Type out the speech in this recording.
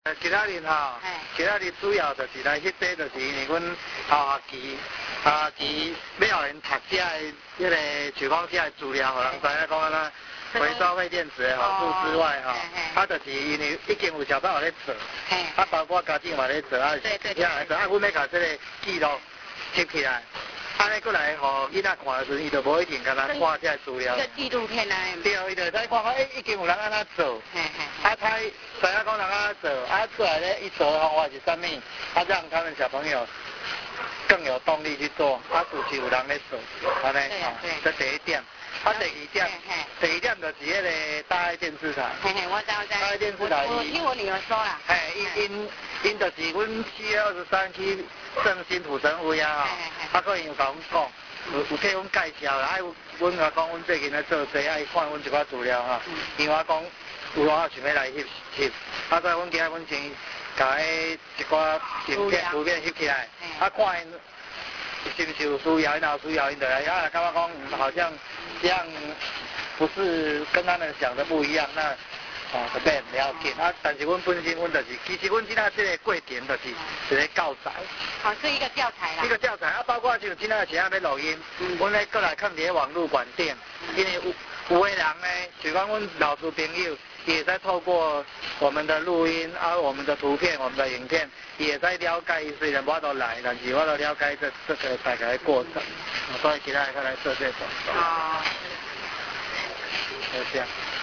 今仔日吼，今仔日主要就是来翕这，就是因为阮下期要互因读遮的迄个像讲遮的资料，互人知影讲安怎回收废电池的好处之外吼，就是因为已经有小朋友咧做，包括家长嘛咧做，阮要甲这个记录翕起来。安尼过来，互囡仔看的时，伊就无一定敢若看这资料。 一个纪录片啊。 对，伊就使看看，已经有人安怎做，他知影讲人安怎做，出来咧，伊做的方法是啥物，让他们小朋友更有动力去做，就是有人咧做，安尼，这第一点。第二点就是迄个大爱电视台。 我知。 大爱电视台。 我听我女儿说啦。 因就是阮4月23去圣心土城位啊，个因有甲阮讲，有替阮介绍啦，阮甲讲阮最近咧做这，爱看阮一寡资料哈，因为我讲有我想要来翕，所以阮今仔阮先甲迄一寡图片翕起来，看因是不是有需要，若有需要，因就来，感觉讲好像这样不是跟他们想的不一样，那。特别了解但是阮本身就是，其实阮今仔这个过程就是一个教材。 是一个教材啦。 一个教材包括像今仔时要录音，阮咧过来看伫网络管顶，因为有的人呢，像讲阮老师朋友，也在透过我们的录音我们的图片、我们的影片，也在了解。虽然我都来，但是我都了解这个大概的过程，所以其他人来做这种。就这样。